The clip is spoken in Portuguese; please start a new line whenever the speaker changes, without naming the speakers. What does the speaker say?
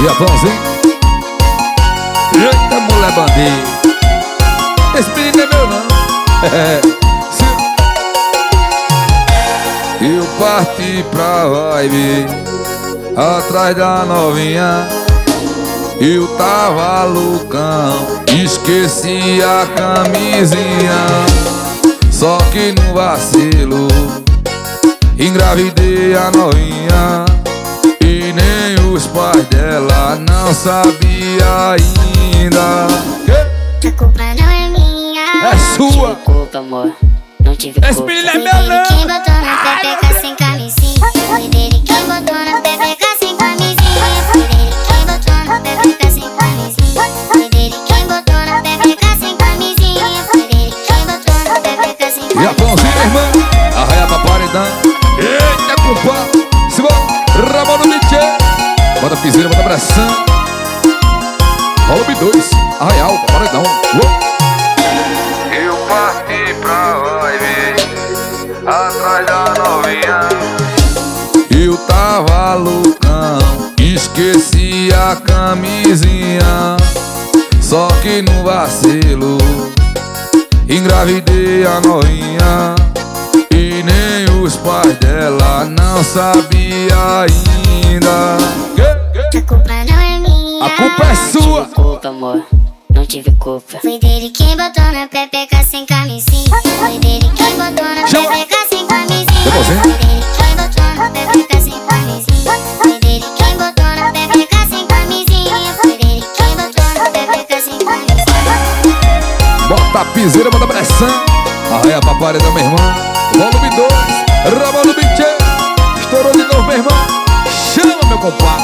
Japãozinho. Eita, mulher bandeira. Esse menino é meu não. Eu parti pra vibe atrás da novinha. Eu tava loucão, esqueci a camisinha. Só que no vacilo engravidei a novinha. E nem os pais dela não sabia ainda.
A culpa não é minha,
é sua.
Não tive culpa, amor, não tive culpa.
Esse menino é
Foi
meu
dele
não.
quem botou na pepeca sem camisinha. Foi dele quem botou na pepeca sem camisinha. Foi dele quem botou na pepeca sem camisinha. Foi dele quem botou na pepeca sem camisinha. Foi dele quem botou na pepeca sem camisinha.
Japãozinho, irmã, arraia pra paredão. Eita, culpa. Simão, Ramon no Mitchell. Bota piseira, bota pressão. Rola o B2, arraial, paredão. Eu parti pra vibe atrás da novinha. Eu tava loucão, esqueci a camisinha. Só que no vacilo engravidei a novinha. E nem os pais dela não sabia ainda.
A culpa não é minha,
A culpa é sua.
Não tive culpa, amor, não tive culpa. Foi dele quem botou na pepeca sem camisinha. Foi dele quem botou na pepeca sem camisinha. Foi dele quem botou na pepeca sem camisinha. Foi dele quem botou na pepeca sem camisinha. Foi dele quem botou na pepeca sem camisinha.
Bota a piseira, bota a pressão. Arraia pra paredão, meu irmão. Volume 2, Ramon no Mitchell. Estourou de novo, meu irmão. Chama, meu compadre.